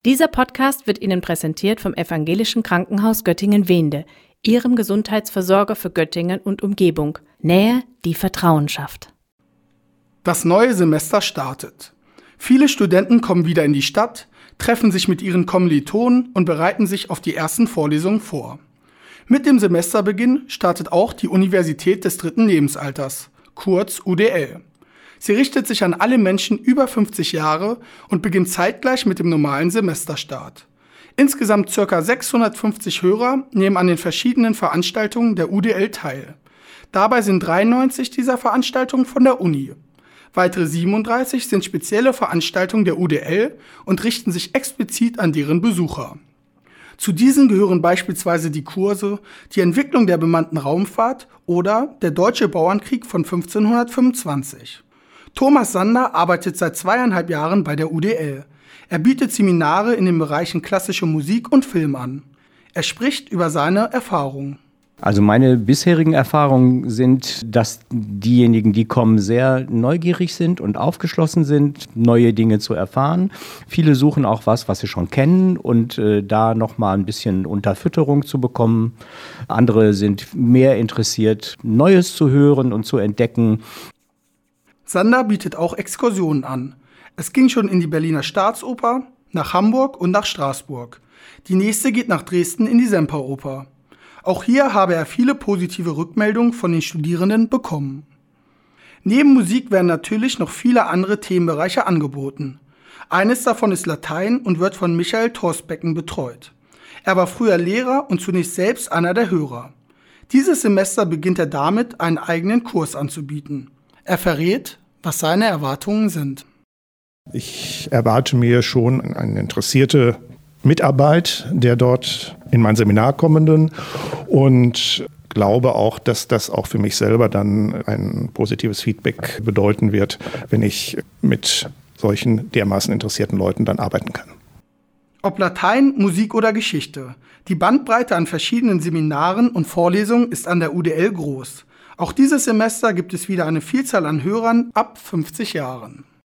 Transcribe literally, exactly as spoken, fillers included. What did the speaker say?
Dieser Podcast wird Ihnen präsentiert vom Evangelischen Krankenhaus Göttingen-Wehnde, Ihrem Gesundheitsversorger für Göttingen und Umgebung. Nähe, die Vertrauen schafft. Das neue Semester startet. Viele Studenten kommen wieder in die Stadt, treffen sich mit ihren Kommilitonen und bereiten sich auf die ersten Vorlesungen vor. Mit dem Semesterbeginn startet auch die Universität des dritten Lebensalters, kurz U D L. Sie richtet sich an alle Menschen über fünfzig Jahre und beginnt zeitgleich mit dem normalen Semesterstart. Insgesamt ca. sechshundertfünfzig Hörer nehmen an den verschiedenen Veranstaltungen der U D L teil. Dabei sind dreiundneunzig dieser Veranstaltungen von der Uni. Weitere siebenunddreißig sind spezielle Veranstaltungen der U D L und richten sich explizit an deren Besucher. Zu diesen gehören beispielsweise die Kurse Die Entwicklung der bemannten Raumfahrt oder Der Deutsche Bauernkrieg von fünfzehnhundertfünfundzwanzig. Thomas Sander arbeitet seit zweieinhalb Jahren bei der U D L. Er bietet Seminare in den Bereichen klassische Musik und Film an. Er spricht über seine Erfahrungen. Also meine bisherigen Erfahrungen sind, dass diejenigen, die kommen, sehr neugierig sind und aufgeschlossen sind, neue Dinge zu erfahren. Viele suchen auch was, was sie schon kennen und äh, da nochmal ein bisschen Unterfütterung zu bekommen. Andere sind mehr interessiert, Neues zu hören und zu entdecken. Sander bietet auch Exkursionen an. Es ging schon in die Berliner Staatsoper, nach Hamburg und nach Straßburg. Die nächste geht nach Dresden in die Semperoper. Auch hier habe er viele positive Rückmeldungen von den Studierenden bekommen. Neben Musik werden natürlich noch viele andere Themenbereiche angeboten. Eines davon ist Latein und wird von Michael Torsbecken betreut. Er war früher Lehrer und zunächst selbst einer der Hörer. Dieses Semester beginnt er damit, einen eigenen Kurs anzubieten. Er verrät, was seine Erwartungen sind. Ich erwarte mir schon eine interessierte Mitarbeit der dort in mein Seminar kommenden und glaube auch, dass das auch für mich selber dann ein positives Feedback bedeuten wird, wenn ich mit solchen dermaßen interessierten Leuten dann arbeiten kann. Ob Latein, Musik oder Geschichte, die Bandbreite an verschiedenen Seminaren und Vorlesungen ist an der U D L groß. Auch dieses Semester gibt es wieder eine Vielzahl an Hörern ab fünfzig Jahren.